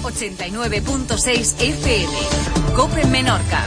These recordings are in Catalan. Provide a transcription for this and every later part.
89.6 FM. COPE Menorca.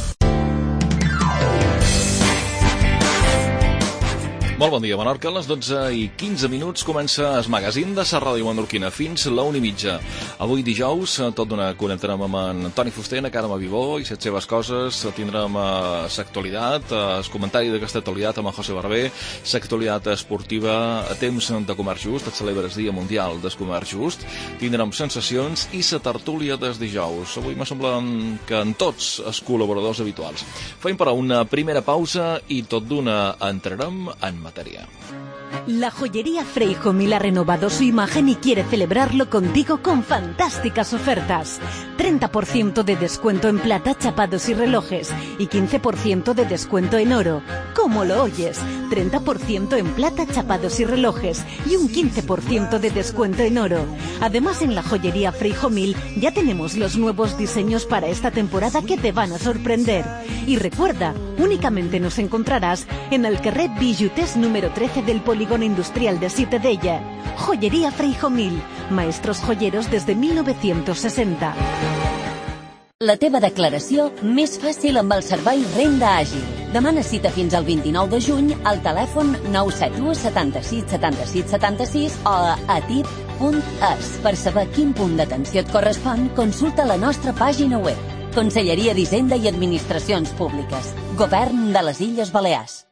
Molt bon dia, Menorca. A les 12:15 comença el magazín de la ràdio menorquina fins la 1:30. Avui dijous, tot d'una connectarem amb en Toni Fuster, en Carme Vivó i les seves coses. Tindrem l'actualitat, el comentari d'aquesta actualitat amb en José Barber, l'actualitat esportiva a temps de comerç just, es celebra el Dia Mundial del Comerç Just. Tindrem sensacions i la tertúlia des dijous. Avui me sembla que en tots els col·laboradors habituals. Fem però una primera pausa i tot d'una entrarem en materia. La joyería Freijomil ha renovado su imagen y quiere celebrarlo contigo con fantásticas ofertas. 30% de descuento en plata, chapados y relojes y 15% de descuento en oro. ¿Cómo lo oyes? 30% en plata, chapados y relojes y un 15% de descuento en oro. Además, en la joyería Freijomil ya tenemos los nuevos diseños para esta temporada que te van a sorprender. Y recuerda, únicamente nos encontrarás en el carrer Bijouters número 13 del Polígono Industrial de Ciutadella. Joyería Freijomil, maestros joyeros desde 1960. La teva declaració més fàcil amb el servei Renda Àgil. Demana cita fins al 29 de juny al telèfon 971 76 76 76 o a atit.es. Per saber quin punt d'atenció et correspon, consulta la nostra pàgina web. Conselleria d'Hisenda i Administracions Públiques. Govern de les Illes Balears.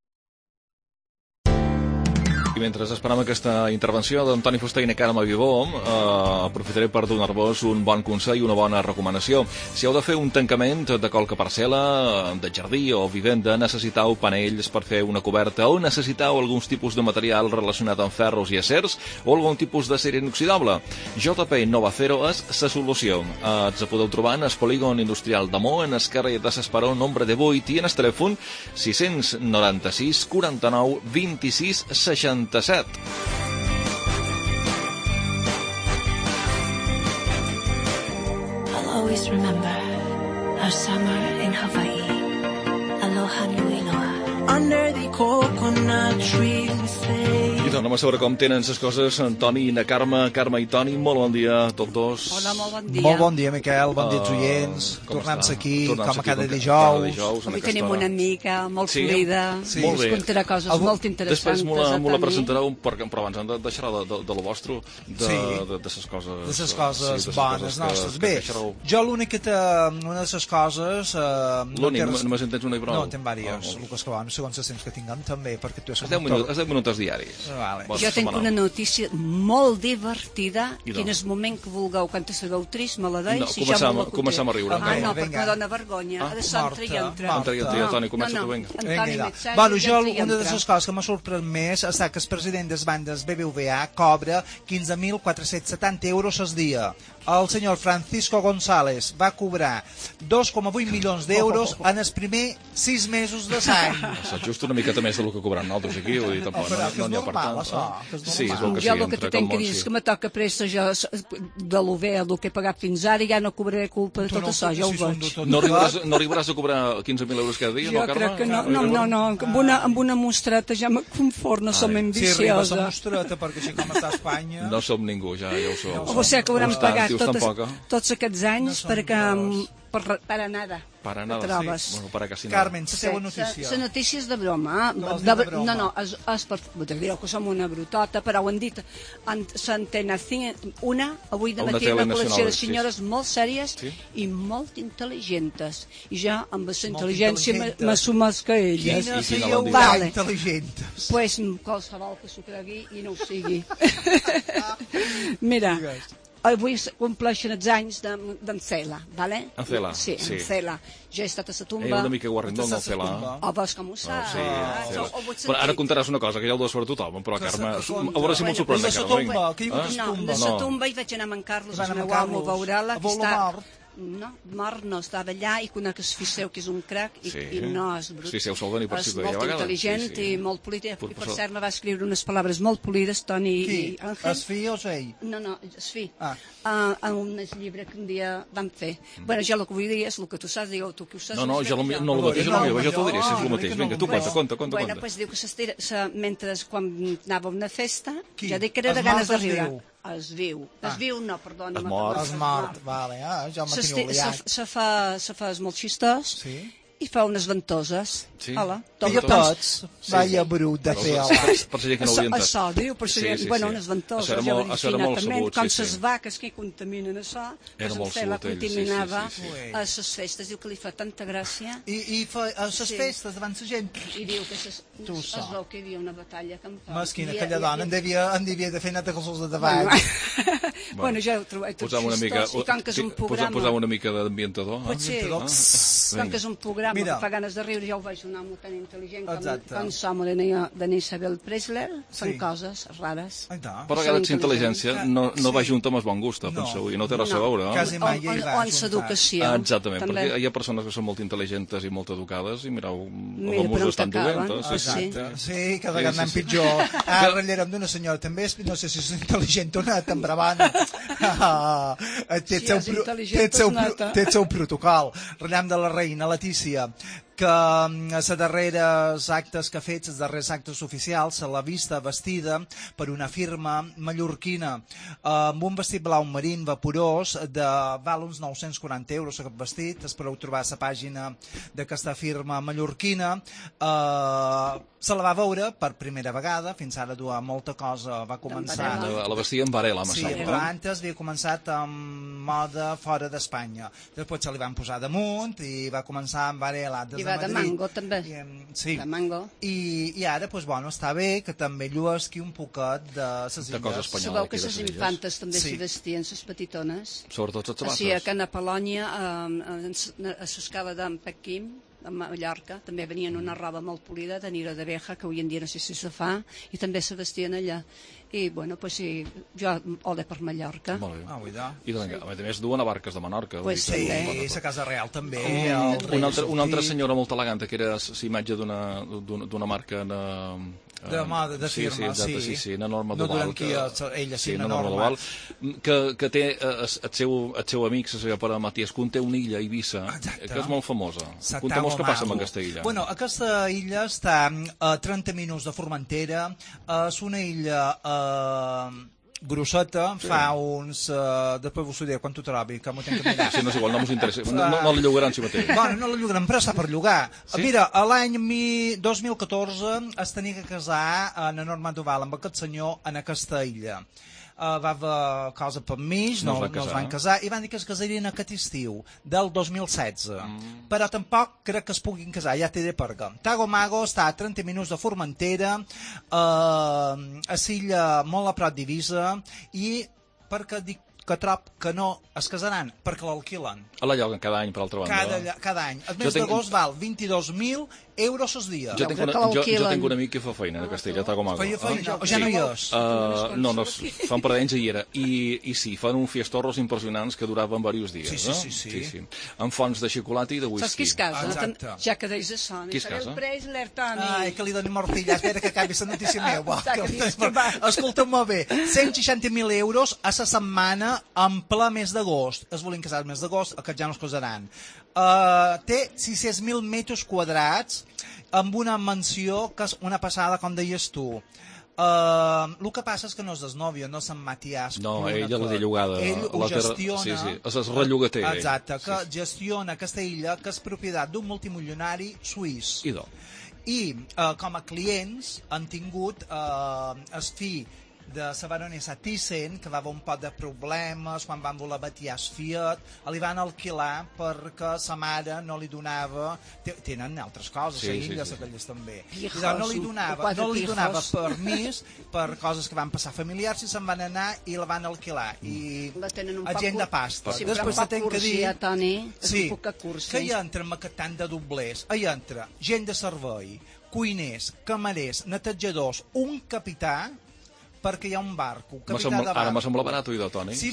I mentre esperam aquesta intervenció d'en Toni Fuster i na Carme Vivó, aprofitaré per donar-vos un bon consell i una bona recomanació. Si heu de fer un tancament de qualque parcel·la, de jardí o vivenda, necessitau panells per fer una coberta o necessitau alguns tipus de material relacionat amb ferros i acers o algun tipus d'acer inoxidable. JP Novacero és la solució. Ens podeu trobar en el polígon industrial de Mo, en el carrer de s'Esperó, nombre de 8 i en el telèfon 696 49 26 67. I'll always remember our summer in Hawaii. Aloha nui loa. Under the coconut tree we say. I tornem a saber com tenen les coses en Toni i na Carme. Carme i Toni, molt bon dia a tots dos. Hola, molt bon dia. Molt bon dia, Miquel, bon dia als oients. Tornem-se aquí, com a cada dijous. Avui tenim una amiga molt fluida, sí. Molt bé. ens contarà coses molt interessants. Després m'ho la presentareu, però abans hem de deixar de lo vostre, de les coses... De les coses bones nostres. Bé, jo l'únic que té... Una de les coses... L'únic, només en tens una i prou? No, en tenc diverses, Lucas Cabana, segons els temps que tinguem també, perquè tu és... Els 10 minuts diaris. Vale. Jo tinc una notícia molt divertida, que en el moment que vulgueu, quan te sabeu trist, me la deis i jo me la conté. Comencem a riure. No, perquè me dona vergonya. Ha de ser entrar i entrar. Entra i entra, Toni, comença tu, vinga. Bueno, jo una de les coses que m'ha sorprès més és que el president des bandes BBVA cobra 15.470 euros al dia. El senyor Francisco González va cobrar 2,8 milions d'euros en els primers 6 mesos de l'any. És just una miqueta més del que cobrem nosaltres aquí, vull dir, tampoc no n'hi ha per tant. Sí, és el que sí. Jo el que te tenc que dir és que me toca pressa jo de lo bé, el que he pagat fins ara, ja no cobraré culpa de tot això, ja ho veig. No arribaràs a cobrar 15.000 euros cada dia, no, Carme? Jo crec que no, amb una mostreta ja me confort, no som ambiciosa. Si arribes a mostreta, perquè així com està a Espanya... No som ningú, ja ho som. O sigui que haurem pagat tots aquests anys perquè... Para nada. Para nada, trobes. sí. Bueno, para casi nada. Carmen, la teva notícia. La notícia és de broma. No, és per... Direu que som una brutota, però ho han dit. S'entena una, avui de matí, una col·lecció de senyores molt sèries i molt intel·ligents. I jo, amb la intel·ligència, m'assumeix que elles. Quina sèieu tan intel·ligents? Pues qualsevol que s'ho cregui i no ho sigui. Mira... Avui compleixen els anys d'en Cela, ¿vale? En Cela, sí. En Cela. Jo he estat a la tumba... una mica guarrindol del Cela. O vols com ho saps? Sí. Ara contaràs una cosa, que ja ho deus per tothom, però Carme, a veure si m'ho sorprèn, Carme. No, de la tumba hi vaig anar amb en Carlos, el meu amo, a veure-la, que està... No, mort no, estava allà i conec el Fiseu, que és un crac, i no és brut. Fiseu Salvador, per si és molt intel·ligent i molt polític. I per cert, me va escriure unes paraules molt polides, Toni i Àngel. Es fi o ell? No, es fi. En un llibre que un dia vam fer. Bueno, jo el que vull dir és el que tu saps, digueu tu que ho saps. No, jo el mateix, jo t'ho diré, si és el mateix. Vinga, tu conta. Bueno, doncs diu que mentre quan anava a una festa, ja dic que era de ganes de riure. es viu. Es viu, no, perdona. Es mort, vale, jo m'ha tingut liat. Se fa molt xistós i fa unes ventoses. Sí. Hola. I tots, vaya brut de fer per ser que no ho havia entès. Això diu, per ser, bueno, unes ventoses, ja ho dic finatament, com ses vaques que contaminen això, que la contaminava a ses festes, diu que li fa tanta gràcia. I a ses festes davant la gent? I diu que es veu que hi havia una batalla campal. Mesquina, aquella dona, en devia de fer nata calçols de davall. Bueno, ja ho trobeu tot xistós, i com que és un programa... Posar una mica d'ambientador. Potser, com que és un programa que fa ganes de riure, ja ho veig un home tan intel·ligent com som de Isabel Preisler, fan coses rares. Però aquesta intel·ligència no va junta amb el bon gust, penseu, i no té res a veure. Quasi mai hi va o amb l'educació. Exactament, perquè hi ha persones que són molt intel·ligents i molt educades i mireu, els músics estan dolents. Sí, cada vegada anem pitjor. Ara ratllarem d'una senyora, també, no sé si és intel·ligent o no, tan bravana. Té el seu protocol. Ratllem de la reina Letícia, que els darrers actes que ha fet, els darrers actes oficials, se l'ha vista vestida per una firma mallorquina amb un vestit blau marín vaporós val uns 940 euros aquest vestit, espereu trobar a la pàgina d'aquesta firma mallorquina. Se la va veure per primera vegada, fins ara duia molta cosa, va començar... La vestia en Varela, sí, però antes havia començat amb moda fora d'Espanya, després se li van posar damunt i va començar amb Varela des de de mango també, sí. De mango. I ara, doncs, bueno, està bé que també lluesqui un poquet de les illes. Sabeu que les infantes també s'hi vestien, les petitones. Sobretot les sabates. Sí, que a Polònia, a l'escala d'en Pequim, a Mallorca, també venien una roba molt polida de nira d'abeja, que avui en dia no sé si se fa, i també se vestien allà. I, bueno, pues sí, jo ole per Mallorca. Molt bé. I, a més, duen a barques de Menorca. Sí, la Casa Real també. Una altra senyora molt elegant, que era l'imatge d'una marca de moda, de firma, sí, una Norma Duval. No durant qui ella, sí, una Norma Duval. Que té el seu amic, la seva pare Matías Kuhn, té una illa a Eivissa, que és molt famosa. Contem-nos què passa amb aquesta illa. Bueno, aquesta illa està a 30 minuts de Formentera, és una illa grosseta, fa uns... després vos ho diré, quan t'ho trobi, que m'ho tenc que mirar. Sí, no és igual, no m'ho interessa. No la llogaran si mateix. Bueno, no la llogaran, però està per llogar. Mira, l'any 2014 es tenia que casar a Norma Duval amb aquest senyor en aquesta illa. Va haver cosa per mig, no es van casar, i van dir que es casarien aquest estiu del 2016. Però tampoc crec que es puguin casar, ja t'he de perquè. Tago Mago està a 30 minuts de Formentera, a l'illa molt a prop d'Eivissa, i perquè dic que trob que no es casaran, perquè l'alquilen. A la lloguen cada any, per altra banda. Cada any. El mes d'agost val 22.000 euros al dia. Jo tinc un amic que fa feina a Castella, Tago Mago. Feia feina? Ja no hi és? No, fa un parell d'anys hi era. I sí, fan uns fiestorros impressionants que duraven diversos dies. Sí. Amb fonts de xocolata i de whisky. Saps qui es casa? Ja que deis això. Qui es casa? Ai, que li doni mortilla. Espera que acabi la notícia meva. Escolta'm-me bé. 160.000 euros a la setmana en ple mes d'agost. Es volen casar el mes d'agost, aquests ja no es casaran. Té 600.000 metres quadrats amb una mansió que és una passada, com deies tu. El que passa és que no és desnòvia, no se'n Matías. No, ella la té llogada. Ell ho gestiona. Sí, es rellogater. Exacte, que gestiona aquesta illa, que és propietat d'un multimilionari suís. I com a clients han tingut el fill de la baronessa Thyssen, que va haver un pot de problemes quan van voler Matías Fiat, li van alquilar perquè sa mare no li donava... Tenen altres coses, aquelles també. No li donava permís per coses que van passar familiars i se'n van anar i la van alquilar. I gent de pasta. Després se ten que dir que hi entra amb aquest tant de doblers. Hi entra gent de servei, cuiners, camarers, netejadors, un capità, perquè hi ha un barco. Ara m'ha semblat barat, oi, Toni? Si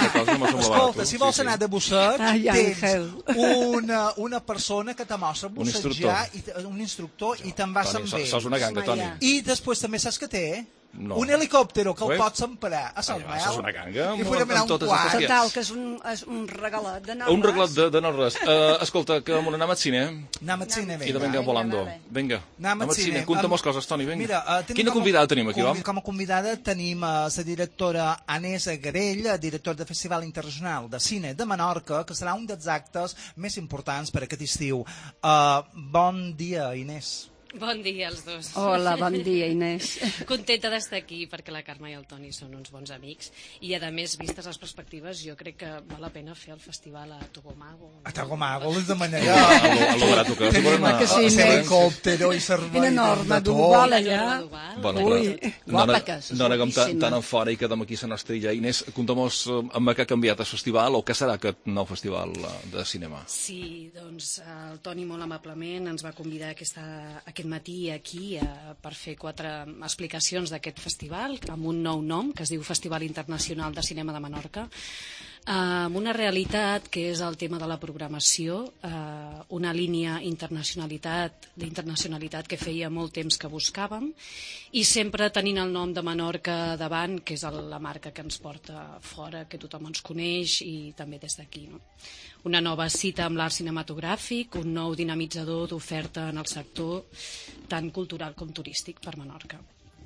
vols anar de busseig, tens una persona que te mostra bussejar, un instructor, i te'n vas amb ell. Sos una ganga, Toni. I després també saps que té? Un helicòptero que el pots emprar a Sant Mel. Això és una ganga. I podem anar un quart. Total, que és un regalat de norres. Un regalat de norres. Escolta, que m'ho anem al cine. Anem al cine, I de venga volando. Vinga, anem al cine. Conta-mos coses, Toni, vinga. Mira, quina convidada tenim aquí, va? Com a convidada tenim la directora Anés Garell, directora del Festival Internacional de Cine de Menorca, que serà un dels actes més importants per aquest estiu. Bon dia, Inés. Bon dia als dos. Hola, bon dia, Inés. Contenta d'estar aquí perquè la Carme i el Toni són uns bons amics i, a més, vistes les perspectives, jo crec que val la pena fer el festival a Togomago. A Togomago, les demanem. A lo barato que tenim helicòptero i servei enorme, global allà. Ui, guapa que és. No anem tan enfora i quedem aquí a la nostra illa. Inés, contem-nos amb què ha canviat el festival o què serà aquest nou festival de cinema? Sí, doncs el Toni molt amablement ens va convidar aquest matí aquí per fer 4 explicacions d'aquest festival amb un nou nom que es diu Festival Internacional de Cinema de Menorca, amb una realitat que és el tema de la programació, una línia d'internacionalitat que feia molt temps que buscàvem i sempre tenint el nom de Menorca davant, que és la marca que ens porta fora, que tothom ens coneix i també des d'aquí, no? Una nova cita amb l'art cinematogràfic, un nou dinamitzador d'oferta en el sector tant cultural com turístic per Menorca.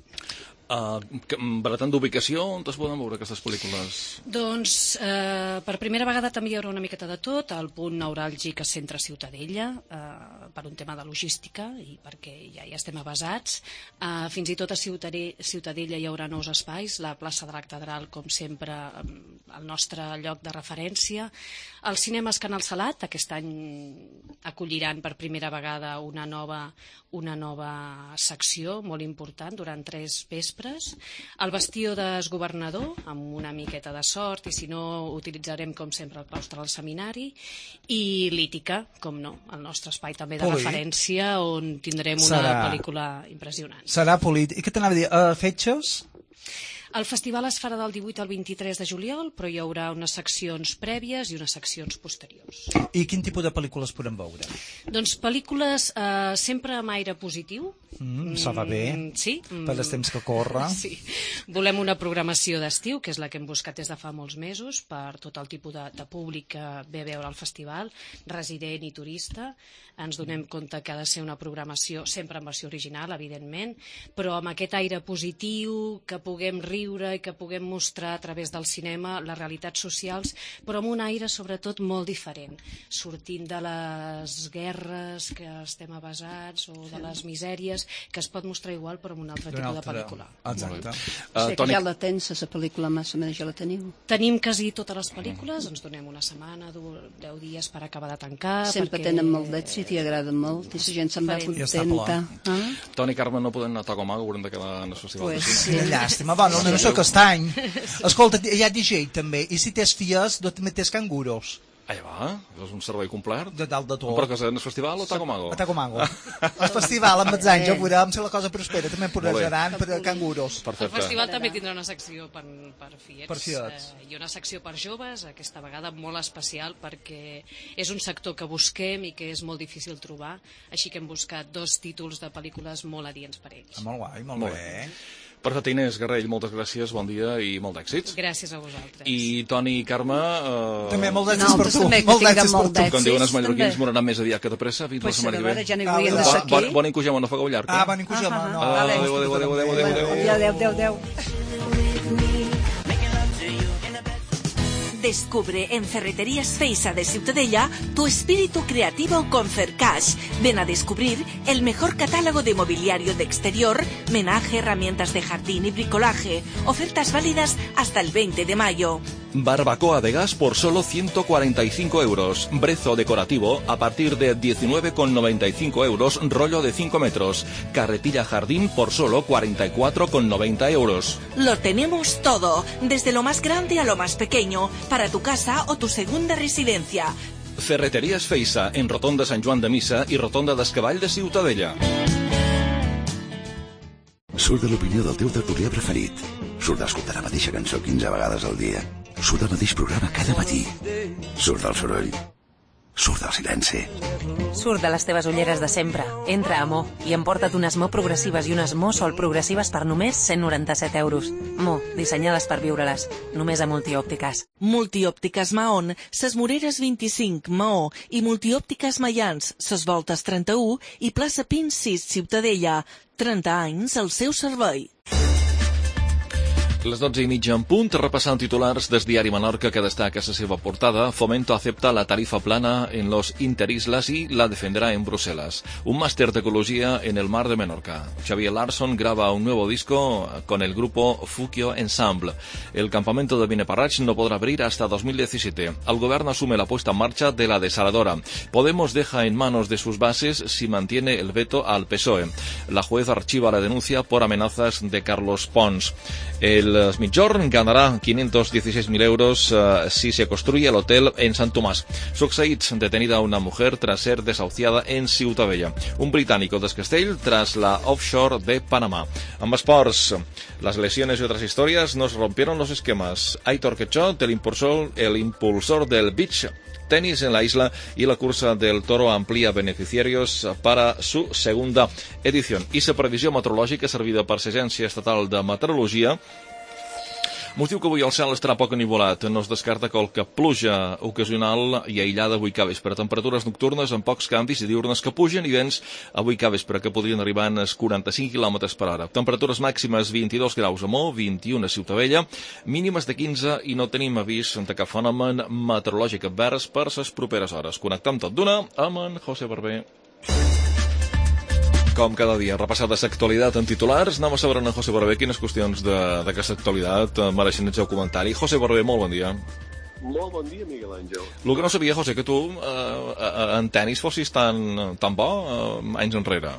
Per tant d'ubicació, on es poden veure aquestes pel·lícules? Doncs per primera vegada també hi haurà una miqueta de tot. El punt neuràlgic és Centre Ciutadella, per un tema de logística i perquè ja hi estem avasats. Fins i tot a Ciutadella hi haurà nous espais, la plaça de la Catedral, com sempre, el nostre lloc de referència. Els cinemes Canal Salat aquest any acolliran per primera vegada una nova secció molt important durant 3 vespres. El Bastió d'Esgovernador, amb una miqueta de sort, i si no utilitzarem com sempre el claustre del seminari, i Lítica, com no, el nostre espai també de referència, on tindrem una pel·lícula impressionant. Serà polític. I què t'anava a dir? Fetges? El festival es farà del 18 al 23 de juliol, però hi haurà unes seccions prèvies i unes seccions posteriors. I quin tipus de pel·lícules podem veure? Doncs pel·lícules sempre amb aire positiu. Això va bé, sí. Per els temps que corre. Sí. Volem una programació d'estiu, que és la que hem buscat des de fa molts mesos, per tot el tipus de públic que ve a veure el festival, resident i turista. Ens donem compte que ha de ser una programació sempre en versió original, evidentment, però amb aquest aire positiu, que puguem riure i que puguem mostrar a través del cinema les realitats socials, però amb un aire sobretot molt diferent, sortint de les guerres que estem avasats o de les misèries, que es pot mostrar igual però amb un altre tipus de pel·lícula. Exacte. Sé que ja la tens, la pel·lícula, més o menys ja la teniu. Tenim quasi totes les pel·lícules, ens donem una setmana, 10 dies per acabar de tancar. Sempre tenen molt d'èxit i agraden molt, i la gent se'n va contenta. Toni i Carme no poden anar a Togomago, haurem de quedar en el festival de cine. Quina llàstima, bueno, no sé aquest any. Escolta, hi ha DJ també, i si tens filles, no també tens canguros. Allà va, és un servei complet. De dalt de tot. Però que és en el festival o a Togomago? A Togomago. El festival, amb els anys, ja veurem si la cosa prospera. També posaran per canguros. El festival també tindrà una secció per fiets. Per fiets. I una secció per joves, aquesta vegada molt especial, perquè és un sector que busquem i que és molt difícil trobar, així que hem buscat 2 títols de pel·lícules molt adients per ells. Molt guai, molt bé. Perfecte, Inés Garrell, moltes gràcies, bon dia i molt d'èxits. Gràcies a vosaltres. I Toni i Carme... També molt d'èxits per tu. Molt d'èxits per tu. Com diuen els mallorquins, moraran més aviat que de pressa. Fins la setmana que ve. Ja n'hi hauríem de ser aquí. Bon incujama, no fagueu llarg. Bon incujama, no. Adéu. Descubre en Ferreterías Feixa de Ciutadella tu espíritu creativo con Fercash. Ven a descubrir el mejor catálogo de mobiliario de exterior, menaje, herramientas de jardín y bricolaje. Ofertas válidas hasta el 20 de mayo. Barbacoa de gas por solo 145 euros. Brezo decorativo a partir de 19,95 euros, rollo de 5 metros. Carretilla jardín por solo 44,90 euros. Lo tenemos todo, desde lo más grande a lo más pequeño, para tu casa o tu segunda residencia. Ferreterías Feixa, en Rotonda Sant Joan de Missa i Rotonda d'Escavall de Ciutadella. Surt de l'opinió del teu tertulià preferit. Surt d'escoltar la mateixa cançó 15 vegades al dia. Surt del mateix programa cada matí. Surt del soroll. Surt del silenci. Surt de les teves ulleres de sempre. Entra a Mo i emporta't unes Mo progressives i unes Mo Sol progressives per només 197 euros. Mo, dissenyades per viure-les. Només a Multiòptiques. Multiòptiques Mahon, Ses Moreres 25, Maó, i Multiòptiques Maians, Ses Voltes 31 i plaça Pins 6, Ciutadella. 30 anys al seu servei. Les 12:30 en punt, repassant titulars del diari Menorca que destaca la seva portada. Fomento acepta la tarifa plana en los interislas y la defenderá en Bruselas. Un máster de ecología en el mar de Menorca. Xavier Larson graba un nuevo disco con el grupo Fukio Ensemble. El campamento de Vineparrach no podrá abrir hasta 2017. El gobierno asume la puesta en marcha de la desaladora. Podemos deja en manos de sus bases si mantiene el veto al PSOE. La juez archiva la denuncia por amenazas de Carlos Pons. El Migjorn ganará 516.000 euros si se construye el hotel en Sant Tomàs. Succeïts, detenida una mujer tras ser desahuciada en Ciutadella. Un británico descastell tras la offshore de Panamá. En esports, las lesiones y otras historias nos rompieron los esquemas. Aitor Quechot, el impulsor del beach tenis en la isla, y la cursa del toro amplía beneficiarios para su segunda edición. I la previsió meteorològica servida per l'Agència Estatal de Meteorologia motiu que avui el cel estarà poc enivolat. No es descarta qualque pluja ocasional i aïllada avui capvespre. Temperatures nocturnes amb pocs canvis i diurnes que pugen i vents avui capvespre que podrien arribar als 45 km per hora. Temperatures màximes 22 graus a Mo, 21 a Ciutadella, mínimes de 15 i no tenim avís de cap fenomen meteorològic advers per les properes hores. Connectem tot d'una amb en José Barber. Com cada dia, repassada l'actualitat en titulars, anem a saber en José Barber quines qüestions d'aquesta actualitat mereixen el seu comentari. José Barber, molt bon dia. Molt bon dia, Miguel Àngel. El que no sabia, José, que tu en tenis fossis tan bo anys enrere.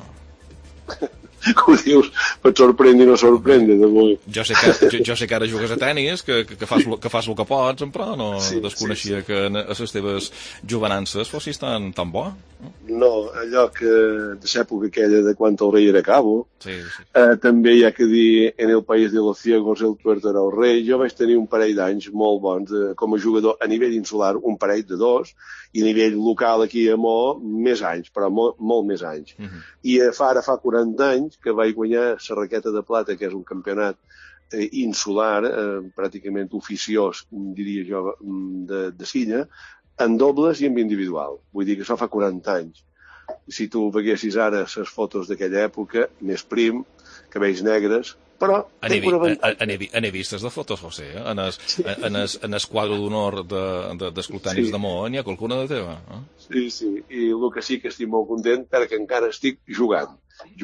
Com dius, et sorprèn i no sorprèn d'avui. Jo sé que ara jugues a tenis, que fas el que pots, però no desconeixia que a les teves jovenances fossis tan bo. No, allò que de l'època aquella de quan el rei era cabo. Sí. També hi ha que dir, en el país de los ciegos el tuerto era el rei. Jo vaig tenir un parell d'anys molt bons com a jugador a nivell insular, un parell de 2, i a nivell local aquí a Mo, més anys, però molt més anys. I ara fa 40 anys que vaig guanyar la raqueta de plata, que és un campionat insular, pràcticament oficiós, diria jo, de Silla, en dobles i en individual. Vull dir que això fa 40 anys. Si tu veiessis ara les fotos d'aquella època, més prim, cabells negres, però... N'he vistes de fotos, José, en el quadre d'honor dels clutanis de Mo, n'hi ha qualcuna de teva? Sí, i el que sí que estic molt content perquè encara estic jugant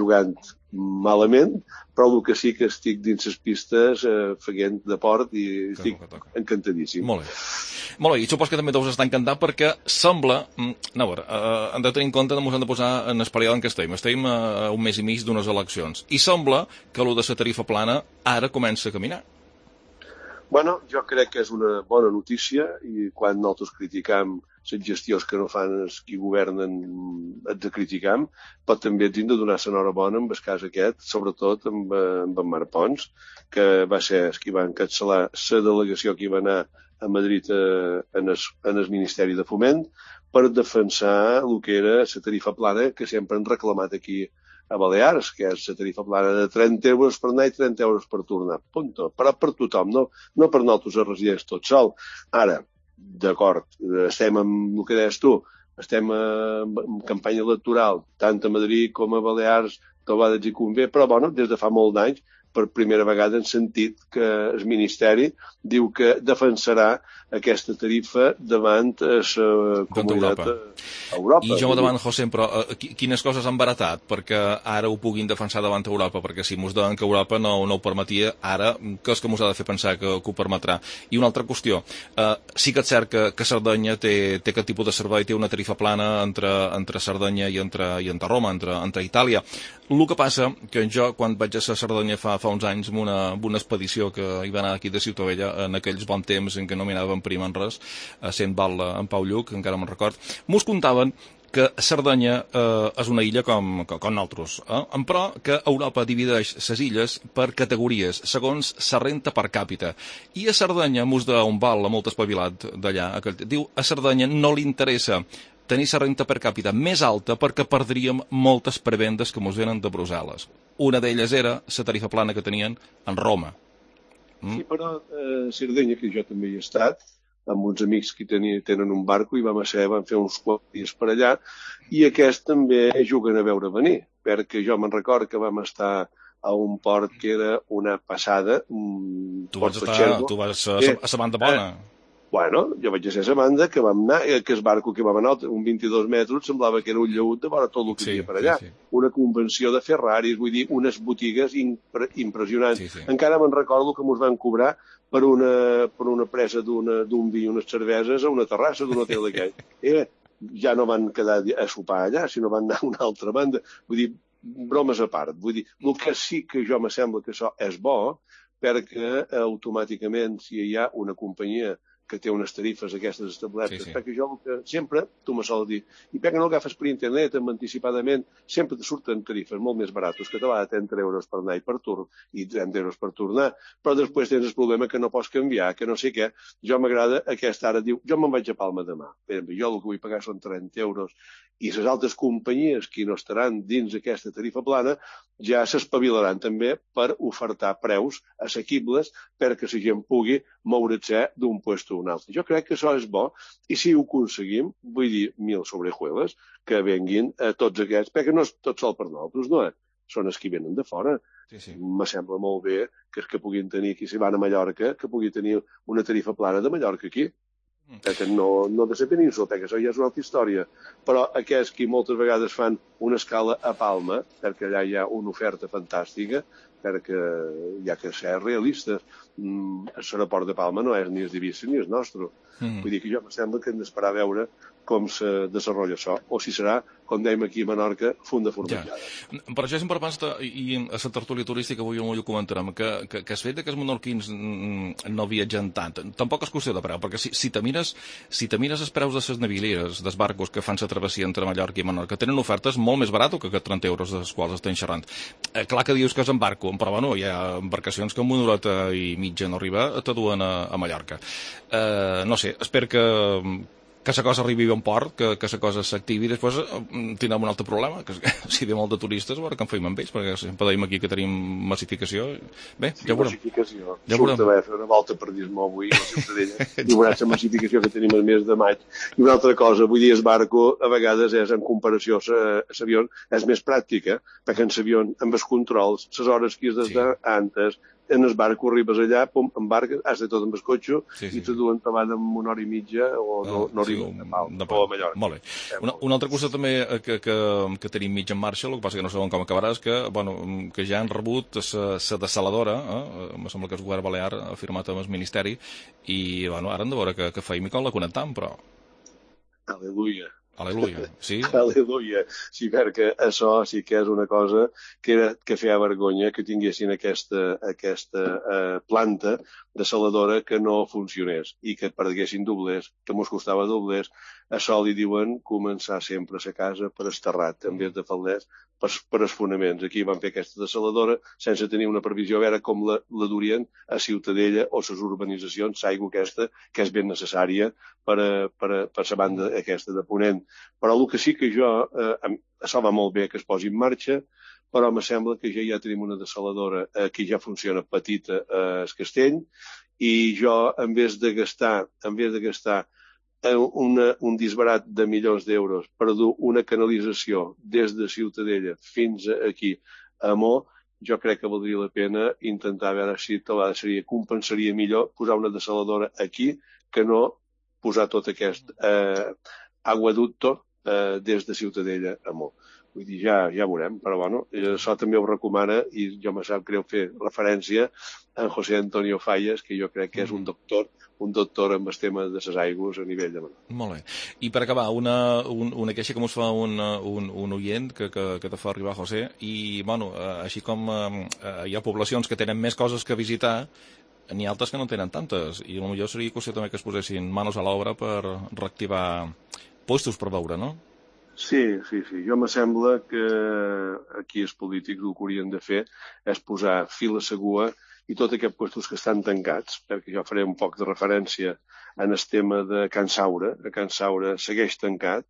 malament, però el que sí que estic dins les pistes fent deport i estic encantadíssim. Molt bé, i supos que també deus estar encantat perquè sembla, a veure, hem de tenir en compte que ens hem de posar en el període en què estem a un mes i mig d'unes eleccions, i sembla que allò de la tarifa plana ara comença a caminar. Bueno, jo crec que és una bona notícia i quan nosaltres criticam les gestions que no fan els qui governen els de criticam, però també ens hem de donar l'enhorabona amb el cas aquest, sobretot amb en Marc Pons, que va ser el qui va encapçalar la delegació que va anar a Madrid en el Ministeri de Foment per defensar el que era la tarifa plana que sempre han reclamat aquí a Balears, que és la tarifa plana de 30 euros per anar i 30 euros per tornar. Punto. Però per tothom, no per nosaltres els residents tot sol. Ara, d'acord, estem amb el que deies tu, estem en campanya electoral, tant a Madrid com a Balears, Tobades i Convé, però bueno, des de fa molt d'anys, per primera vegada hem sentit que el Ministeri diu que defensarà aquesta tarifa davant la comunitat Europa. I jo me demano, José, però quines coses han baratat perquè ara ho puguin defensar davant Europa? Perquè si mos deien que Europa no ho permetia, ara què és que mos ha de fer pensar que ho permetrà? I una altra qüestió, sí que és cert que Sardenya té aquest tipus de servei, té una tarifa plana entre Sardenya i entre Roma, entre Itàlia. El que passa que jo, quan vaig a Sardenya fa uns anys, amb una expedició que hi va anar aquí de Ciutadella, en aquells bons temps en què no m'anàvem prim en res, sent Val en Pau Lluc, encara me'n record, mos contaven que Sardenya és una illa com nosaltres, però que Europa divideix les illes per categories, segons la renta per càpita. I a Sardenya, mos d'un Val molt espavilat d'allà, diu a Sardenya no li interessa tenir la renta per càpita més alta perquè perdríem moltes prebendes que ens venen de Brussel·les. Una d'elles era la tarifa plana que tenien en Roma. Sí, però Cerdanya, que jo també hi he estat, amb uns amics que tenen un barco i vam fer uns quants dies per allà, i aquests també juguen a veure venir, perquè jo me'n record que vam estar a un port que era una passada. Tu vas a la banda bona. Bueno, jo vaig a ser a la banda, que vam anar, que el barco que vam anar, un 22 metres, semblava que era un lleut de vora tot el que hi havia per allà. Sí. Una convenció de Ferraris, vull dir, unes botigues impressionants. Sí. Encara me'n recordo que ens van cobrar per una presa d'un vi i unes cerveses a una terrassa d'un hotel d'aquell. Ja no van quedar a sopar allà, sinó van anar a una altra banda. Vull dir, bromes a part. Vull dir, el que sí que jo me sembla que això és bo, perquè automàticament, si hi ha una companyia que té unes tarifes aquestes establertes, perquè jo sempre, tu me sol dir, i perquè no agafes per internet anticipadament, sempre te surten tarifes molt més barates, que te va de 30 euros per anar i per torn, i 30 euros per tornar, però després tens el problema que no pots canviar, que no sé què. Jo m'agrada aquesta ara, diu, jo me'n vaig a Palma demà, jo el que vull pagar són 30 euros, i les altres companyies que no estaran dins aquesta tarifa plana ja s'espavilaran també per ofertar preus assequibles perquè la gent pugui moure's d'un puesto a un altre. Jo crec que això és bo, i si ho aconseguim, vull dir, mil sobrejueles, que venguin a tots aquests, perquè no és tot sol per nosaltres, no? Són els que venen de fora. Sí. Me sembla molt bé que els que puguin tenir, aquí si van a Mallorca, que pugui tenir una tarifa plana de Mallorca aquí. Que no de la península, perquè això ja és una altra història, però aquests que moltes vegades fan una escala a Palma, perquè allà hi ha una oferta fantàstica, perquè hi ha que ser realistes. L'aeroport de Palma no és ni el d'Eivissa ni el nostre. Vull dir que jo em sembla que hem d'esperar a veure com se desenvolupa això, o si serà, com dèiem aquí a Menorca, fund de formatjada. Per això és important, i a la tertúlia turística avui ho comentarem, que el fet que els menorquins no viatgen tant, tampoc és qüestió de preu, perquè si te mires els preus de les navilieres, dels barcos que fan la travessia entre Mallorca i Menorca, tenen ofertes molt més barates que 30 euros de les quals estem xerrant. Clar que dius que és en barco, però bueno, hi ha embarcacions que amb una horeta i mitja no arriba te duen a Mallorca. No sé, espero que la cosa arribi a un port, que la cosa s'activi, i després tindrem un altre problema, que si ve molt de turistes, a veure què en feim amb ells, perquè sempre deim aquí que tenim massificació. Bé, ja veurem. Massificació. Surt a fer una volta per Dismó avui a la Ciutadella, i veuràs la massificació que tenim el mes de maig. I una altra cosa, vull dir, el barco a vegades és, en comparació a l'avió, és més pràctica, perquè en l'avió, amb els controls, les hores que has d'estar antes, en el barco arribes allà, pum, embarques, has de tot amb el cotxe, i te duen davant en una hora i mitja, o no arriben o a Mallorca. Molt bé. Una altra cosa també que tenim mig en marxa, el que passa que no sabem com acabarà, és que ja han rebut la dessaladora, em sembla que el govern balear ha firmat amb el Ministeri, i ara hem de veure què feim i com la connectam, però... Aleluia. Aleluia, sí? Aleluia. Sí, perquè això sí que és una cosa que feia vergonya que tinguessin aquesta planta dessaladora que no funcionés i que perguessin doblers, que mos costava doblers. Això li diuen començar sempre a la casa per esterrat, en vez de falders, per els fonaments. Aquí van fer aquesta dessaladora sense tenir una previsió a veure com la durien a Ciutadella o les urbanitzacions, l'aigua aquesta, que és ben necessària per la banda aquesta de Ponent. Però el que sí que això va molt bé que es posi en marxa, però me sembla que ja tenim una dessaladora que ja funciona petita a Castell, i jo, en vez de gastar un disbarat de milions d'euros per dur una canalització des de Ciutadella fins aquí a Mo, jo crec que valdria la pena intentar veure si compensaria millor posar una dessaladora aquí que no posar tot aquest aguaducto des de Ciutadella a Mo. Vull dir, ja veurem, però bueno, això també ho recomana, i jo me sap greu fer referència a José Antonio Falles, que jo crec que és un doctor amb el tema de les aigües a nivell de Menorca. Molt bé. I per acabar, una queixa que ens fa un oient que te fa arribar, José, i bueno, així com hi ha poblacions que tenen més coses que visitar, n'hi ha altres que no tenen tantes, i potser seria qüestió també que es posessin manos a l'obra per reactivar puestos per veure, no? Sí. Jo me sembla que aquí els polítics el que haurien de fer és posar fil a segura i tots aquests puestos que estan tancats, perquè jo faré un poc de referència en el tema de Can Saura. Can Saura segueix tancat,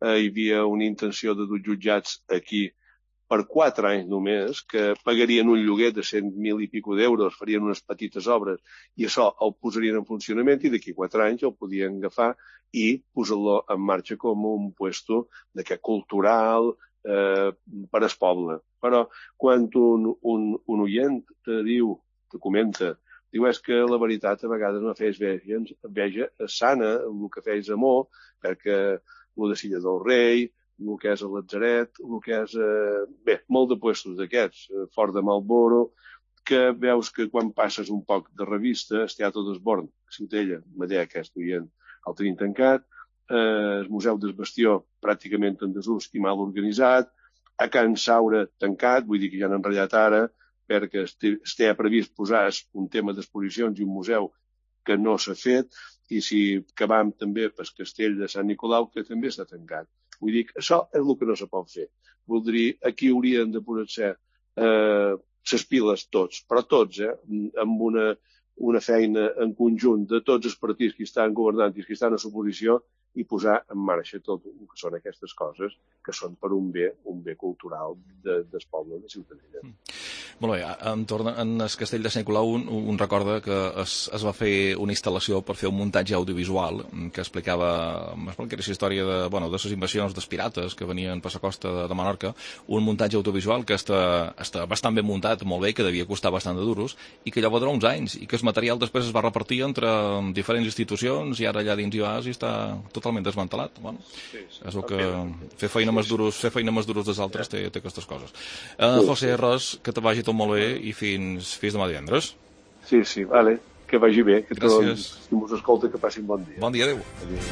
hi havia una intenció de dur jutjats aquí per 4 anys només, que pagarien un lloguer de 100.000 i pico d'euros, farien unes petites obres, i això el posarien en funcionament i d'aquí 4 anys el podien agafar i posar-lo en marxa com un puesto cultural per al poble. Però quan un oient te comenta, diu, és que la veritat a vegades no fes enveja sana, el que fes amor, perquè el de Silla del Rei, el que és a Latzaret, el que és... molt de puestos d'aquests, fora de Malboro, que veus que quan passes un poc de revista, el Teatre d'Esborn, a Ciutadella, me deia aquest oient, el tenim tancat, el Museu del Bastió pràcticament en desús i mal organitzat, a Can Saura tancat, vull dir que ja han enratllat ara, perquè està previst posar un tema d'exposicions i un museu que no s'ha fet, i si acabam també pel castell de Sant Nicolau, que també està tancat. Vull dir que això és el que no se pot fer. Voldria, aquí haurien de posar les piles tots, però tots, amb una feina en conjunt de tots els partits que estan governant i que estan a l'oposició, i posar en marxa tot el que són aquestes coses que són per un bé cultural del poble de Ciutadella. Molt bé, en el castell de Sant Nicolau un recorda que es va fer una instal·lació per fer un muntatge audiovisual que explicava la història de les invasions dels pirates que venien per la costa de Menorca, un muntatge audiovisual que està bastant ben muntat, molt bé, que devia costar bastant de duros, i que allò va durar uns anys, i que el material després es va repartir entre diferents institucions, i ara allà dins hi vas i està totalment desmantelat. És el que fer feina més duros dels altres té aquestes coses. José Ros, que te vagi tot molt bé i fins demà divendres. Sí, vale, que vagi bé, que mos escolta, que passin bon dia. Bon dia, adéu.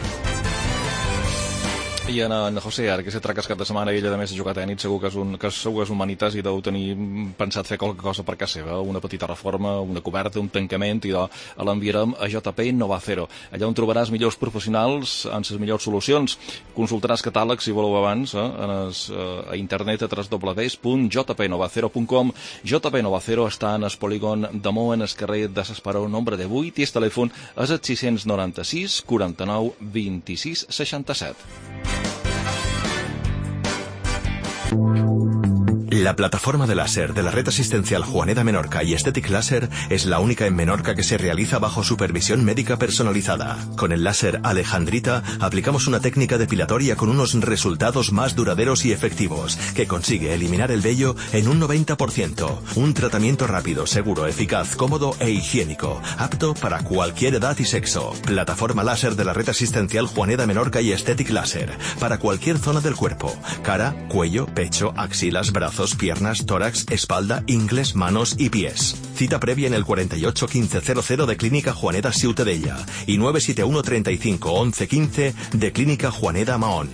I en José, ara que s'ha tracat cap de setmana, ell a més ha jugat a nit, segur que és un manitas i deu tenir pensat fer qualque cosa per casa seva, una petita reforma, una coberta, un tancament, i l'enviarem a JP Novacero. Allà on trobaràs millors professionals amb les millors solucions. Consultaràs catàlegs, si voleu abans, a internet a www.jpnovacero.com. JP Novacero està en el polígon de Mou, en el carrer de s'Esperó, nombre de 8, i el telèfon és el 696 49 26 67. La plataforma de láser de la red asistencial Juaneda Menorca y Aesthetic Láser es la única en Menorca que se realiza bajo supervisión médica personalizada. Con el láser Alejandrita aplicamos una técnica depilatoria con unos resultados más duraderos y efectivos, que consigue eliminar el vello en un 90%. Un tratamiento rápido, seguro, eficaz, cómodo e higiénico, apto para cualquier edad y sexo. Plataforma láser de la red asistencial Juaneda Menorca y Aesthetic Láser, para cualquier zona del cuerpo: cara, cuello, pecho, axilas, brazos, piernas, tórax, espalda, ingles, manos y pies. Cita previa en el 48 1500 de Clínica Juaneda Ciutadella y 971 35 11 15 de Clínica Juaneda Mahón.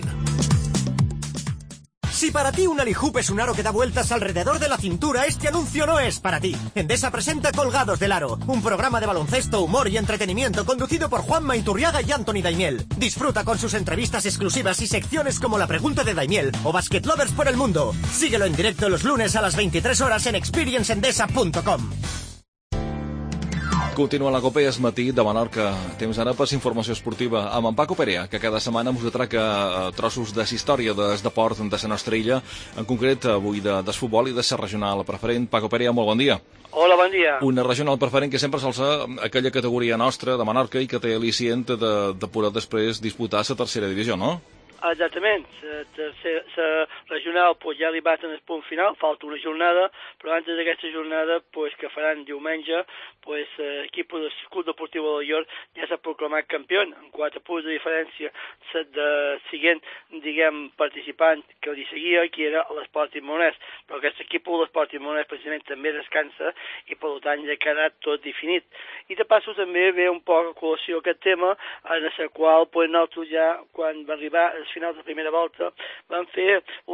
Si para ti un alihoop es un aro que da vueltas alrededor de la cintura, este anuncio no es para ti. Endesa presenta Colgados del Aro, un programa de baloncesto, humor y entretenimiento conducido por Juanma Iturriaga y Anthony Daimiel. Disfruta con sus entrevistas exclusivas y secciones como La Pregunta de Daimiel o Basket Lovers por el Mundo. Síguelo en directo los lunes a las 23 horas en experienceendesa.com. Continua la Copa i es matí de Menorca. Temps ara per informació esportiva amb en Paco Perea, que cada setmana us atraca trossos de història del deport de la nostra illa, en concret avui del futbol i de la regional preferent. Paco Perea, molt bon dia. Hola, bon dia. Una regional preferent que sempre sol ser aquella categoria nostra de Menorca i que té al·licient de poder després disputar la tercera divisió, no? Exactament, la regional ja ha arribat en el punt final, falta una jornada, però antes d'aquesta jornada que faran diumenge, l'equip del Club Deportiu de Llor ja s'ha proclamat campió, amb 4 punts de diferència de siguent, participant que li seguia, que era l'Esport Monès, però aquest equip de l'Esport Monès precisament també descansa i per tant ja ha quedat tot definit. I de passo també ve un poc a col·lació aquest tema, en el qual nosaltres ja, quan va arribar als finals de primera volta, vam fer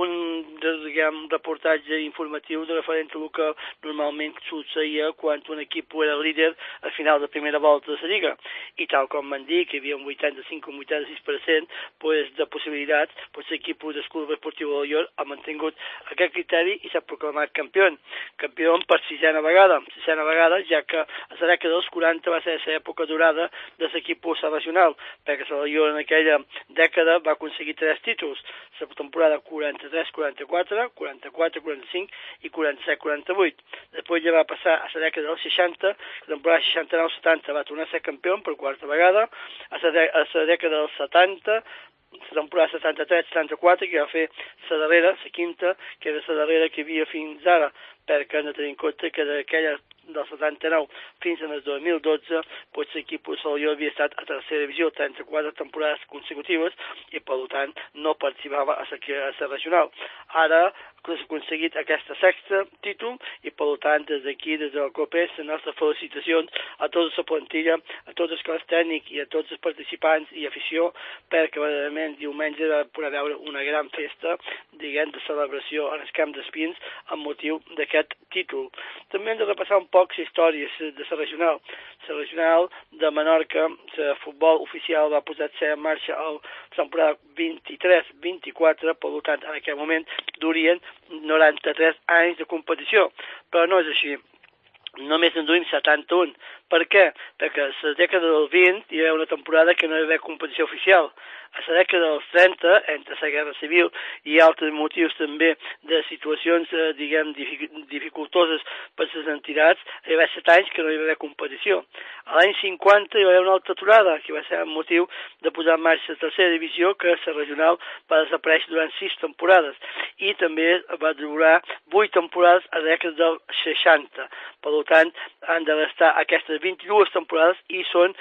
un reportatge informatiu de referent a el que normalment succeïa quan un equip era líder al final de primera volta de la Lliga. I tal com van dir, que hi havia un 85 o un 86% de possibilitats, l'equip del Club Esportiu Alaior ha mantingut aquest criteri i s'ha proclamat campió per sisena vegada, ja que a la dècada dels 40 va ser l'època dorada de l'equip regional, perquè l'Alaior en aquella dècada va aconseguir 3 títols, la temporada 43-44, 44-45 i 47-48. Després ja va passar a la dècada dels 60, la temporada 69-70 va tornar a ser campió per quarta vegada, a la dècada dels 70, la temporada 73-74, que va fer la darrera, la quinta, que era la darrera que hi havia fins ara, perquè hem de tenir en compte que d'aquella del 79 fins al 2012, l'equip Alaior havia estat a tercera divisió 34 temporades consecutives i, per tant, no participava a la regional. Ara s'ha aconseguit aquesta sexta títol i, per tant, des d'aquí, des del COPES, les nostres felicitacions a tota la plantilla, a tots els cos tècnic i a tots els participants i afició, perquè, verdaderament, diumenge va poder veure una gran festa, diguem, de celebració en el Camp d'Espins amb motiu d'aquest títol. També hem de repassar un poc la història de la regional. La regional de Menorca, el futbol oficial va posar-se en marxa a la temporada 23-24, per tant, en aquell moment durien 93 anys de competició, però no és així. Només en duim 71. Per què? Perquè a la dècada del 20 hi havia una temporada que no hi havia competició oficial. A la dècada dels 30, entre la Guerra Civil i altres motius també de situacions, diguem, dificultoses per les entitats, hi va 7 anys que no hi va haver competició. A l'any 50 hi va haver una altra aturada, que va ser un motiu de posar en marxa la tercera divisió, que la regional va desaparèixer durant 6 temporades. I també va durar 8 temporades a la dècada dels 60. Per tant, han de restar aquestes 22 temporades i són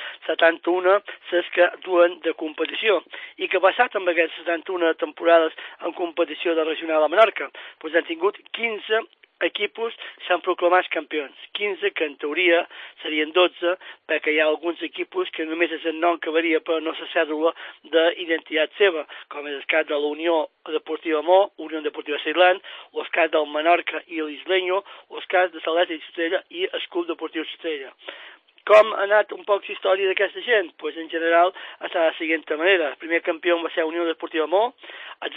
71 les que duen de competició. I què ha passat amb aquestes 71 temporades en competició de regional a Menorca? Doncs han tingut 15 equipos s'han proclamat campions. 15 que en teoria serien 12, perquè hi ha alguns equipos que només és el nom que varia però no la cèdula d'identitat seva, com és el cas de la Unió Deportiva Mo, Unió Deportiva Ceilan, o el cas del Menorca i l'Isleño, o el cas de l'Atlètic de Ciutadella i el Club Deportiu Ciutadella. Com ha anat un poc la història d'aquesta gent? Pues en general està de la següent manera. El primer campió va ser Unió Deportiva Mo. Els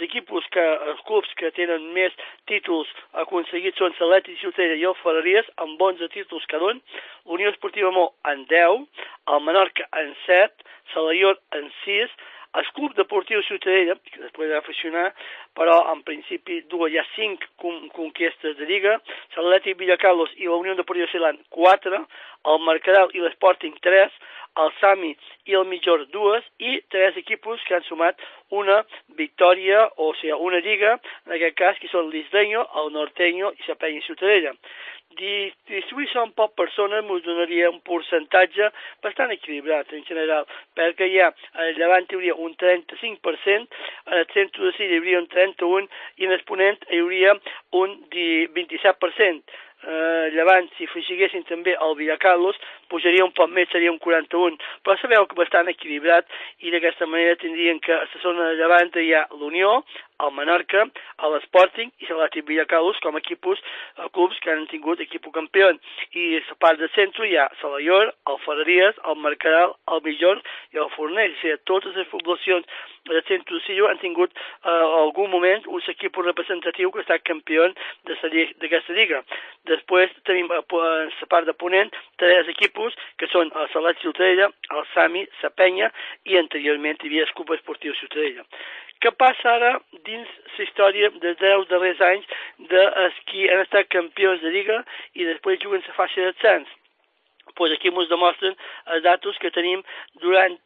clubs que tenen més títols aconseguits són l'Atlètic de Ciutadella i el Ferreries, amb 11 títols cada un. Unió Deportiva Mo en 10, el Menorca en 7, l'Alaior en 6, el Club Deportiu Ciutadella, que després va fusionar, però en principi hi ha 5 conquestes de Lliga, l'Atlètic Villacarlos i la Unió Deportiva Ceilan 4, el Mercadal i l'Sporting 3, el Sami i el Mitjor 2 i 3 equipos que han sumat una victòria, o sigui, una lliga, en aquest cas, que són l'Isleño, el Norteño i la Penya Ciutadella. Distribuir-se un poc persones ens donaria un percentatge bastant equilibrat en general, perquè hi ha al Llevant hi hauria un 35%, al centre de Silla hi hauria un 31% i en el Ponent hi hauria un 27%. Llevant, si afegiguessin també el Villacarlos, pujaria un poc més, seria un 41%, però sabeu que bastant equilibrat i d'aquesta manera tindrien que a la zona de Llevant hi ha l'Unió, el Menorca, l'Sporting i l'Atlètic Villacarlos com a clubs que han tingut equip campió. I a la part del centre hi ha l'Alaior, el Ferreries, el Mercadal, el Mitjor i el Fornell. O sigui, totes les poblacions del centre de Sillo han tingut algun moment un equip representatiu que ha estat campió d'aquesta lliga. Després tenim a la part de Ponent 3 equipos que són el Salat Ciutadella, el Sami, la Penya i anteriorment hi havia el Club Esportiu Ciutadella. Què passa ara dins la història dels 10 darrers anys dels qui han estat campions de Lliga i després juguen la fase d'ascens? Pues aquí ens demostren els datos que tenim durant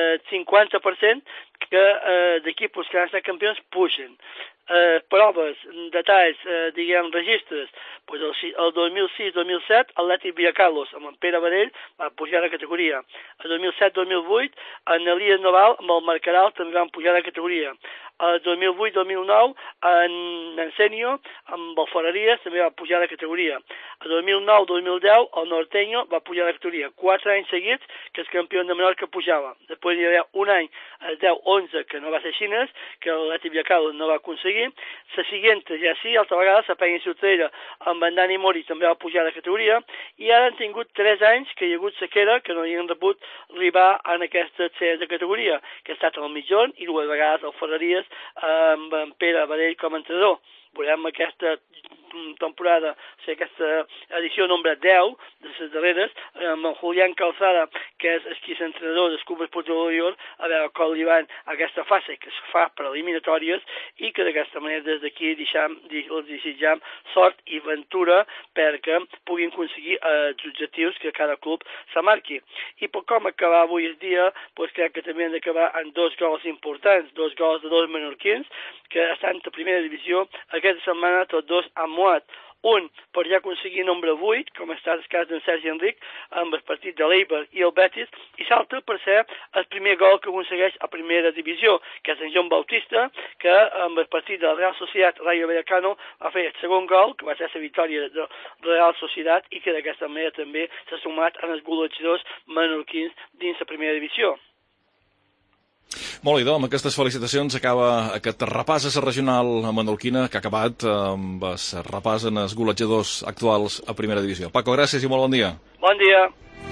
50% d'equipos que han estat campions pugen. Proves, detalls, diguem, registres, pues el 2006-2007 Atlètic Villacarlos amb en Pere Varell va pujar de categoria. El 2007-2008 en Elias Noval amb el Mercadal també van pujar de categoria. El 2008-2009 en sènior, amb el Ferreries, també va pujar de categoria. El 2009-2010 el Norteño va pujar de categoria. 4 anys seguits que el campió de Menorca pujava. Després hi havia un any, el 10-11, que no va ser xinès, que l'Atlètic Viacado no va aconseguir. La següent, ja sí, altra vegada, la Penya Ciutadella amb en Dani Mori també va pujar de categoria, i ara han tingut 3 anys que hi ha hagut sequera, que no hi han rebut arribar en aquesta de categoria, que ha estat el mitjon i 2 vegades el Ferreries amb en Pere Badell com a entrenador. Veurem aquesta temporada, o sigui, aquesta edició nombre 10 de les darreres, amb en Julián Calzada, que és qui és entrenador del Club Esportiu de Llor, a veure com li van a aquesta fase que es fa per eliminatòries, i que d'aquesta manera des d'aquí els desitjam sort i ventura perquè puguin aconseguir els objectius que cada club se marqui. I per com acabar avui el dia, doncs crec que també hem d'acabar amb 2 gols importants, 2 gols de 2 menorquins, que estan a primera divisió. Aquesta setmana tots 2 han mort. Un per ja aconseguir nombre 8, com està el cas d'en Sergi Enric, amb el partit de l'Eibar i el Betis, i l'altre per ser el primer gol que aconsegueix a primera divisió, que és en Joan Bautista, que amb el partit de la Real Societat Rayo Vallecano va fer el segon gol, que va ser la victòria de la Real Societat, i que d'aquesta manera també s'ha sumat en els golejadors menorquins dins la primera divisió. Molt bé, amb aquestes felicitacions acaba aquest repàs a la regional menorquina, que ha acabat amb el repàs en els golejadors actuals a primera divisió. Paco, gràcies i molt bon dia. Bon dia.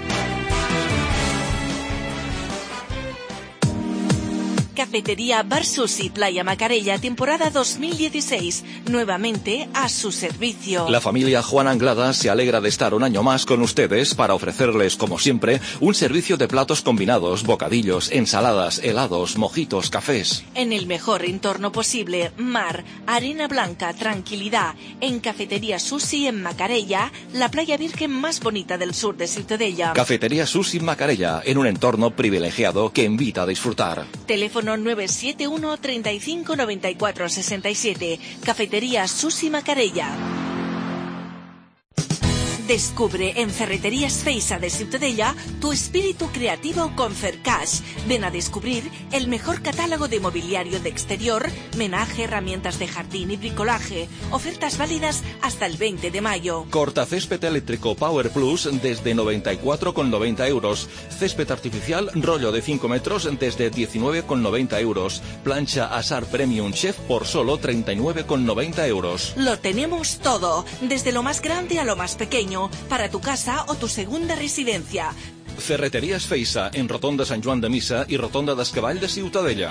Cafetería Bar Sushi Playa Macarella, temporada 2016, nuevamente a su servicio. La familia Juan Anglada se alegra de estar un año más con ustedes para ofrecerles, como siempre, un servicio de platos combinados, bocadillos, ensaladas, helados, mojitos, cafés. En el mejor entorno posible, mar, arena blanca, tranquilidad. En Cafetería Sushi en Macarella, la playa virgen más bonita del sur de Ciutadella. Cafetería Sushi Macarella, en un entorno privilegiado que invita a disfrutar. Teléfono 971 35 94 67. Cafetería Sushi Macarella. Descubre en Ferreterías Feixa de Ciutadella tu espíritu creativo con Fercash. Ven a descubrir el mejor catálogo de mobiliario de exterior, menaje, herramientas de jardín y bricolaje. Ofertas válidas hasta el 20 de mayo. Cortacésped eléctrico Power Plus desde 94,90 euros. Césped artificial rollo de 5 metros desde 19,90 euros. Plancha Asar Premium Chef por solo 39,90 euros. Lo tenemos todo, desde lo más grande a lo más pequeño, para tu casa o tu segunda residencia. Ferreterías Feixa, en Rotonda Sant Joan de Missa i Rotonda d'Escavall de Ciutadella.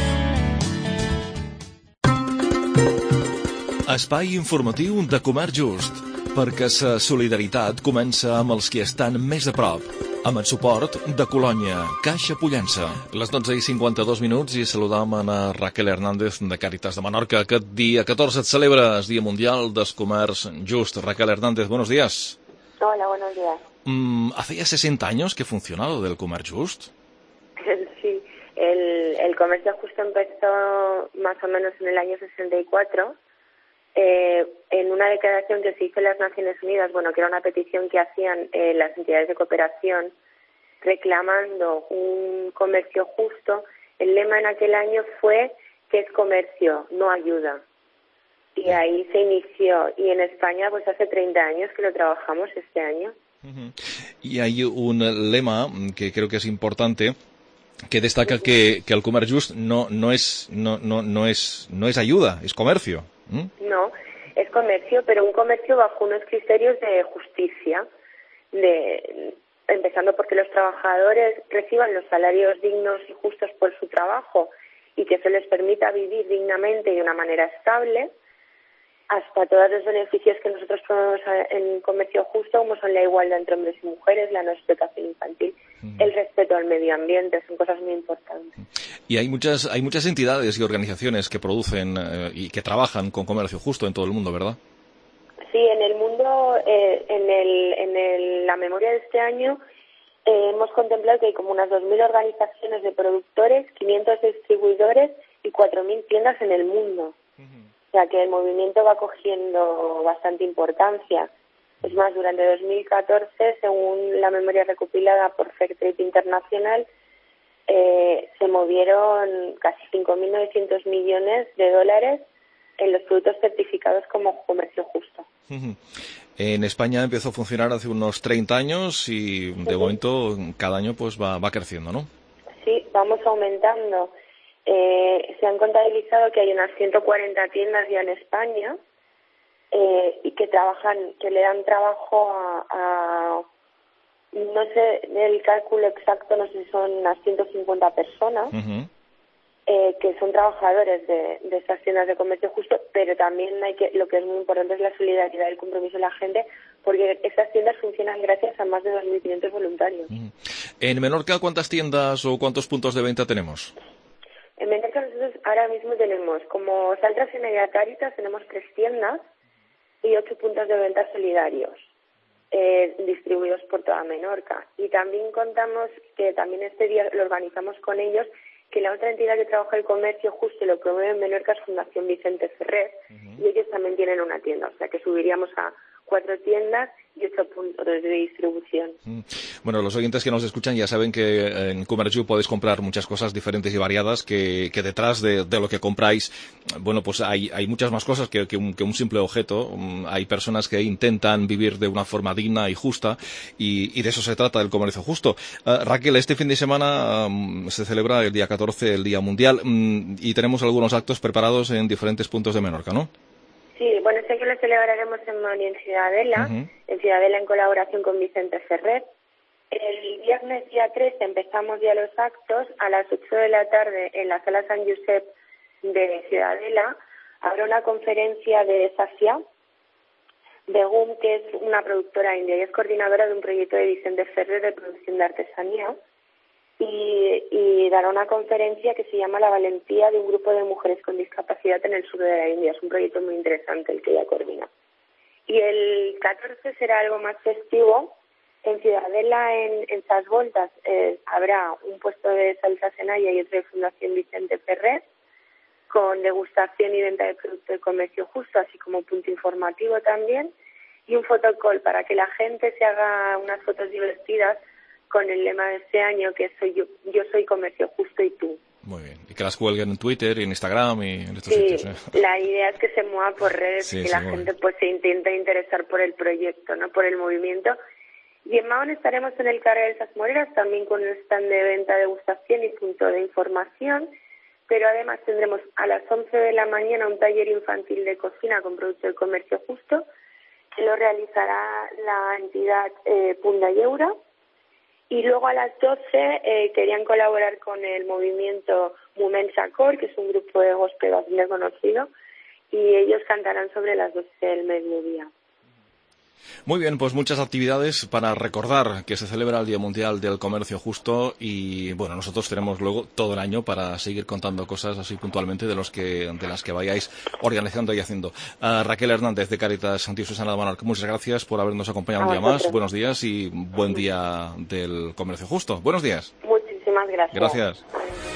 Espai informatiu de Comerç Just, perquè la solidaritat comença amb els qui estan més a prop. Amb el suport de Colònia, Caixa Pollença. Les 12:52 i saludam a Raquel Hernández de Càritas de Menorca. Aquest dia 14 es celebra el Dia Mundial del Comerç Just. Raquel Hernández, buenos días. Hola, buenos días. ¿Hace ya 60 años que funciona lo del Comerç Just? Sí, el comercio justo empezó más o menos en el año 64, en una declaración que se hizo en las Naciones Unidas, bueno, que era una petición que hacían las entidades de cooperación reclamando un comercio justo. El lema en aquel año fue que es comercio, no ayuda. Y ahí se inició. Y en España, pues hace 30 años que lo trabajamos este año. Y hay un lema que creo que es importante, que destaca que el Comerç Just no es ayuda, es comercio. No, es comercio, pero un comercio bajo unos criterios de justicia, empezando porque los trabajadores reciban los salarios dignos y justos por su trabajo y que eso les permita vivir dignamente y de una manera estable, hasta todos los beneficios que nosotros promovemos en comercio justo, como son la igualdad entre hombres y mujeres, la no explotación infantil, el respeto al medio ambiente, son cosas muy importantes. Y hay muchas entidades y organizaciones que producen y que trabajan con comercio justo en todo el mundo, ¿verdad? Sí, en el mundo, la memoria de este año, hemos contemplado que hay como unas 2.000 organizaciones de productores, 500 distribuidores y 4.000 tiendas en el mundo. O sea que el movimiento va cogiendo bastante importancia. Es más, durante 2014, según la memoria recopilada por Fairtrade Internacional, se movieron casi 5.900 millones de dólares en los productos certificados como comercio justo. En España empezó a funcionar hace unos 30 años y de momento cada año pues va creciendo, ¿no? Sí, vamos aumentando. Se han contabilizado que hay unas 140 tiendas ya en España y que le dan trabajo a no sé el cálculo exacto, no sé si son unas 150 personas. Que son trabajadores de estas tiendas de comercio justo, pero también lo que es muy importante es la solidaridad y el compromiso de la gente, porque estas tiendas funcionan gracias a más de 2.500 voluntarios. En Menorca, ¿cuántas tiendas o cuántos puntos de venta tenemos? En Menorca nosotros ahora mismo tenemos, como Saltras y Media Caritas, tenemos 3 tiendas y 8 puntos de venta solidarios distribuidos por toda Menorca. Y también contamos que también este día lo organizamos con ellos, que la otra entidad que trabaja el comercio justo y lo promueve en Menorca es Fundación Vicente Ferrer, y ellos también tienen una tienda, o sea que subiríamos a 4 tiendas y 8 puntos de distribución. Bueno, los oyentes que nos escuchan ya saben que en Comerciu podéis comprar muchas cosas diferentes y variadas, que detrás de lo que compráis, bueno, pues hay muchas más cosas que un simple objeto. Hay personas que intentan vivir de una forma digna y justa, y de eso se trata el comercio justo. Raquel, este fin de semana se celebra el día 14, el Día Mundial, y tenemos algunos actos preparados en diferentes puntos de Menorca, ¿no? Sí, bueno, sé que lo celebraremos en Moni, en Ciudadela, en colaboración con Vicente Ferrer. El viernes día 13 empezamos ya los actos, a las 8 de la tarde en la Sala San Josep de Ciudadela habrá una conferencia de Sacia, de GUM, que es una productora india y es coordinadora de un proyecto de Vicente Ferrer de producción de artesanía, y dará una conferencia que se llama La valentía de un grupo de mujeres con discapacidad en el sur de la India. Es un proyecto muy interesante el que ella coordina. Y el 14 será algo más festivo. En Ciudadela, en Sas Voltas, habrá un puesto de salsa senaya y otro de Fundación Vicente Ferrer, con degustación y venta de productos de comercio justo, así como punto informativo también, y un fotocall para que la gente se haga unas fotos divertidas con el lema de este año, que soy yo soy comercio justo y tú. Muy bien. Y que las cuelguen en Twitter, en Instagram y en estos sitios. Sí, la idea es que se mueva por redes, que la gente pues se intente interesar por el proyecto, ¿no? Por el movimiento. Y en Mahón estaremos en el Carrer de esas Moreras, también con un stand de venta, degustación y punto de información. Pero además tendremos a las 11 de la mañana un taller infantil de cocina con productos del comercio justo, que lo realizará la entidad Punda y Eura. Y luego a las 12 querían colaborar con el movimiento Mumen Chacor, que es un grupo de gospel bastante conocido, y ellos cantarán sobre las 12 del mediodía. Muy bien, pues muchas actividades para recordar que se celebra el Día Mundial del Comercio Justo, y bueno, nosotros tenemos luego todo el año para seguir contando cosas así puntualmente de las que vayáis organizando y haciendo. Raquel Hernández de Cáritas Santi Susana de Menorca, muchas gracias por habernos acompañado un día más. Buenos días y buen día del Comercio Justo. Buenos días. Muchísimas gracias. Gracias.